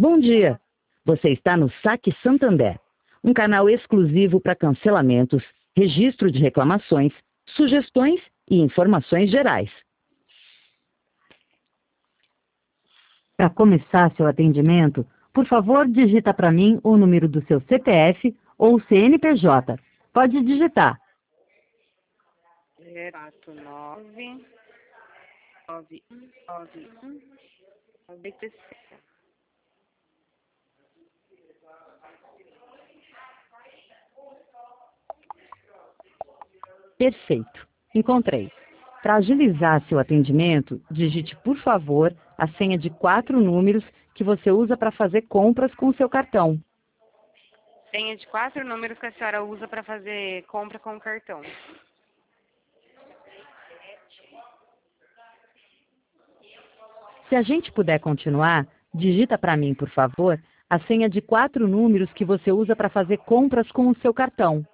Bom dia! Você está no Saque Santander, um canal exclusivo para cancelamentos, registro de reclamações, sugestões e informações gerais. Para começar seu atendimento, por favor, digita para mim o número do seu CPF ou CNPJ. Pode digitar. 049 9191 96. Perfeito. Encontrei. Para agilizar seu atendimento, digite, por favor, a senha de 4 números que você usa para fazer compras com o seu cartão. Senha de 4 números que a senhora usa para fazer compra com o cartão. Se a gente puder continuar, digita para mim, por favor, a senha de 4 números que você usa para fazer compras com o seu cartão.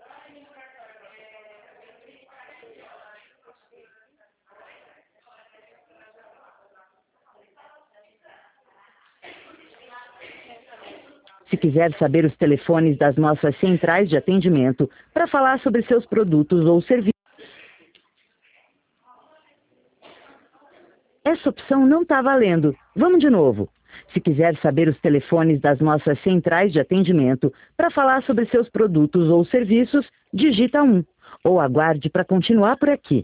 Se quiser saber os telefones das nossas centrais de atendimento para falar sobre seus produtos ou serviços, essa opção não está valendo. Vamos de novo. Se quiser saber os telefones das nossas centrais de atendimento para falar sobre seus produtos ou serviços, digita 1 ou aguarde para continuar por aqui.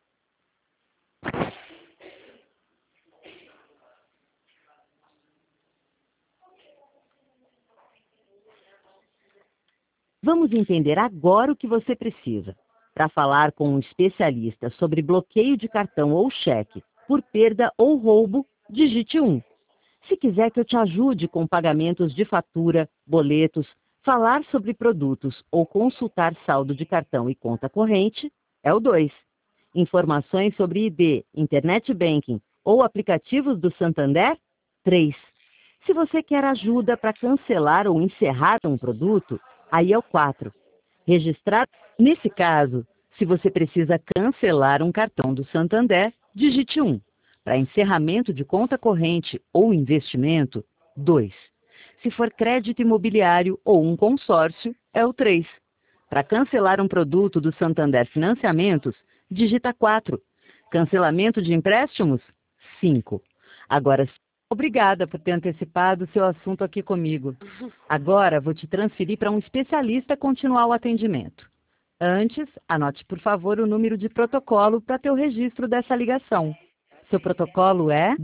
Vamos entender agora o que você precisa. Para falar com um especialista sobre bloqueio de cartão ou cheque por perda ou roubo, digite 1. Se quiser que eu te ajude com pagamentos de fatura, boletos, falar sobre produtos ou consultar saldo de cartão e conta corrente, é o 2. Informações sobre ID, Internet Banking ou aplicativos do Santander, 3. Se você quer ajuda para cancelar ou encerrar um produto, aí é o 4. Registrar, nesse caso, se você precisa cancelar um cartão do Santander, digite 1. Para encerramento de conta corrente ou investimento, 2. Se for crédito imobiliário ou um consórcio, é o 3. Para cancelar um produto do Santander Financiamentos, digita 4. Cancelamento de empréstimos, 5. Agora, obrigada por ter antecipado o seu assunto aqui comigo. Agora, vou te transferir para um especialista continuar o atendimento. Antes, anote, por favor, o número de protocolo para ter o registro dessa ligação. Seu protocolo é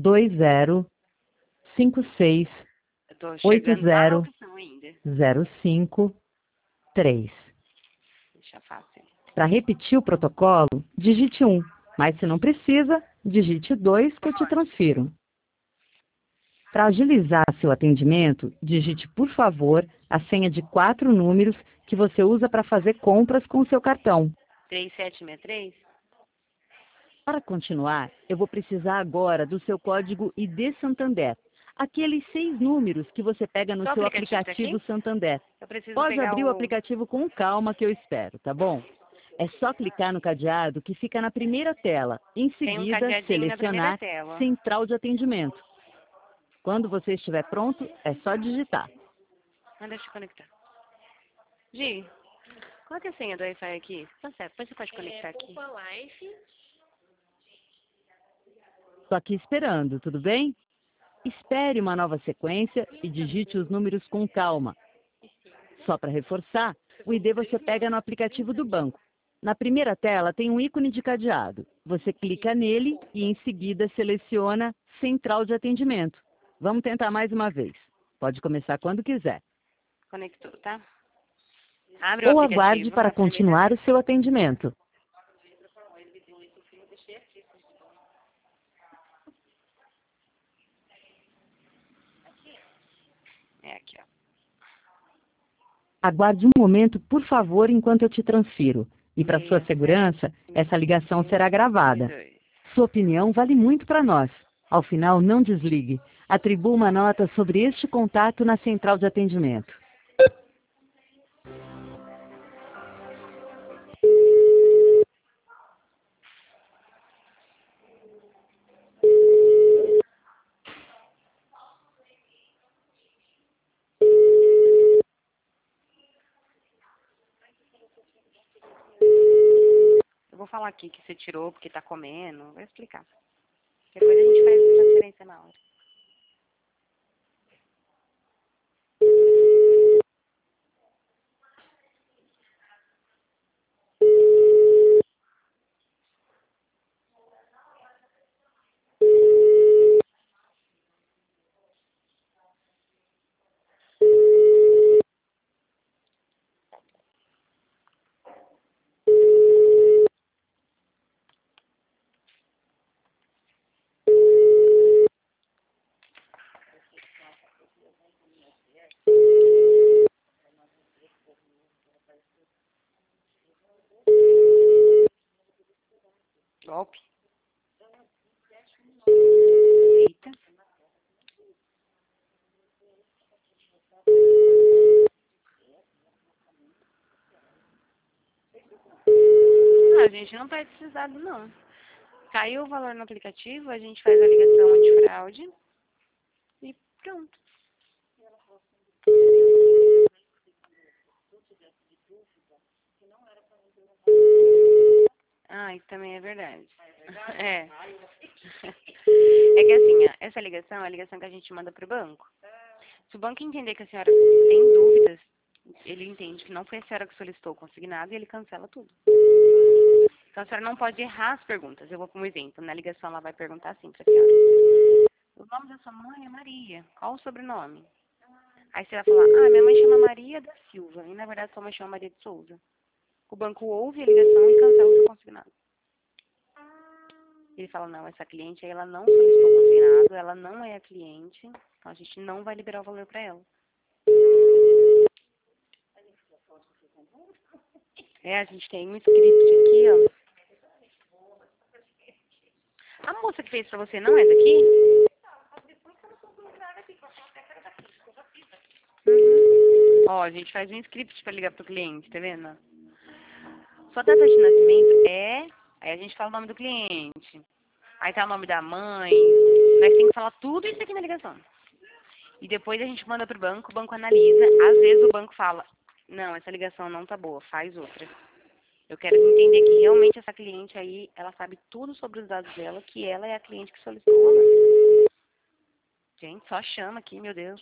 Eu tô chegando lá na opção ainda. 20563. Deixa fácil. Para repetir o protocolo, digite 1, mas se não precisa, digite 2 que eu te transfiro. Para agilizar seu atendimento, digite, por favor, a senha de 4 números que você usa para fazer compras com o seu cartão. 3763? Para continuar, eu vou precisar agora do seu código ID Santander, aqueles 6 números que você pega no Só seu aplicativo aplicativo daqui? Santander. Eu preciso Pode pegar abrir o aplicativo com calma que eu espero, tá bom? É só clicar no cadeado que fica na primeira tela. Em Tem um seguida, cadeadinho na primeira selecionar tela. Central de Atendimento. Quando você estiver pronto, é só digitar. Deixa eu conectar. Gi, qual que é a senha do Wi-Fi aqui? Tá certo, depois você pode conectar aqui. Estou aqui esperando, tudo bem? Espere uma nova sequência e digite os números com calma. Só para reforçar, o ID você pega no aplicativo do banco. Na primeira tela tem um ícone de cadeado. Você clica nele e em seguida seleciona Central de Atendimento. Vamos tentar mais uma vez. Pode começar quando quiser. Conectou, tá? Abre o Ou aplicativo. aguarde para continuar o seu atendimento. É aqui, ó. Aguarde um momento, por favor, enquanto eu te transfiro. E para sua segurança, essa ligação será gravada. Sua opinião vale muito para nós. Ao final, não desligue. Atribua uma nota sobre este contato na central de atendimento. vou falar aqui que você tirou porque tá comendo. Vou explicar. Depois a gente faz a transferência na hora. Golpe. Eita. Ah, a gente não perde esses dados, não. Caiu o valor no aplicativo, a gente faz a ligação antifraude e pronto. Ah, isso também é verdade. É. É que assim, ó, essa ligação é a ligação que a gente manda pro banco. Se o banco entender que a senhora tem dúvidas, ele entende que não foi a senhora que solicitou o consignado e ele cancela tudo. Então a senhora não pode errar as perguntas. Eu vou para um exemplo. Na ligação ela vai perguntar assim para a senhora. O nome da sua mãe é Maria. Qual o sobrenome? Aí você vai falar, ah, minha mãe chama Maria da Silva. E na verdade sua mãe chama Maria de Souza. O banco ouve a ligação e cancela o seu consignado. Ele fala, não, essa cliente aí, ela não solicitou consignado, ela não é a cliente, então a gente não vai liberar o valor para ela. É, a gente tem um script aqui, ó. A moça que fez pra você não é daqui? Uhum. Ó, a gente faz um script pra ligar pro cliente, tá vendo? Sua data de nascimento é... Aí a gente fala o nome do cliente. Aí tá o nome da mãe. Nós temos que falar tudo isso aqui na ligação. E depois a gente manda pro banco, o banco analisa. Às vezes o banco fala, não, essa ligação não tá boa, faz outra. Eu quero entender que realmente essa cliente aí, ela sabe tudo sobre os dados dela, que ela é a cliente que solicitou o valor. Gente, só chama aqui, meu Deus.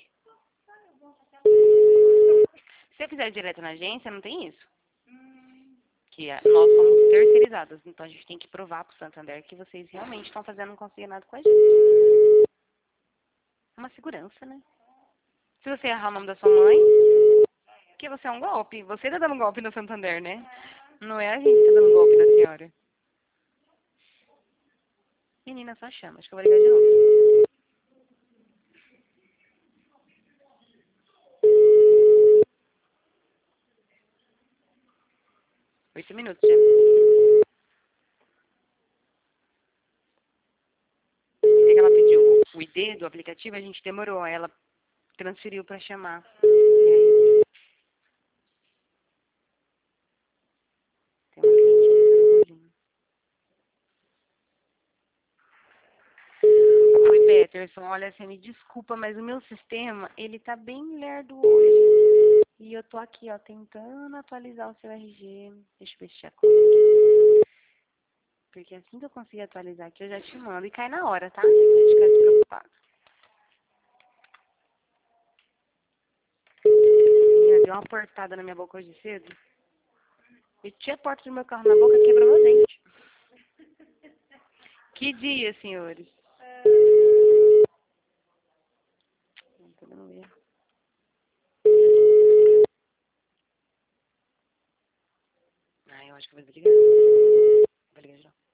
Se você fizer direto na agência, não tem isso. Que nós somos terceirizadas, então a gente tem que provar pro Santander que vocês realmente estão fazendo um consignado com a gente. É uma segurança, né? Se você errar o nome da sua mãe, que você é um golpe. Você tá dando um golpe no Santander, né? Não é a gente que tá dando um golpe na senhora. Menina, só chama. Acho que eu vou ligar de novo. 8 minutos, já. É que ela pediu o ID do aplicativo, a gente demorou. Aí ela transferiu pra chamar. E aí, tem uma cliente ali. Oi, Peterson. Olha, você me desculpa, mas o meu sistema, ele tá bem lerdo hoje. E eu tô aqui, ó, tentando atualizar o seu RG. Deixa eu ver se já consegui. Porque assim que eu conseguir atualizar aqui, eu já te mando. E cai na hora, tá? Não pode ficar despreocupado. Menina, deu uma portada na minha boca hoje cedo. Meti a porta do meu carro na boca, quebrou meu dente. Que dia, senhores? Não tô dando erro. Ah, eu acho que eu vou desligar. Vou ligar de novo.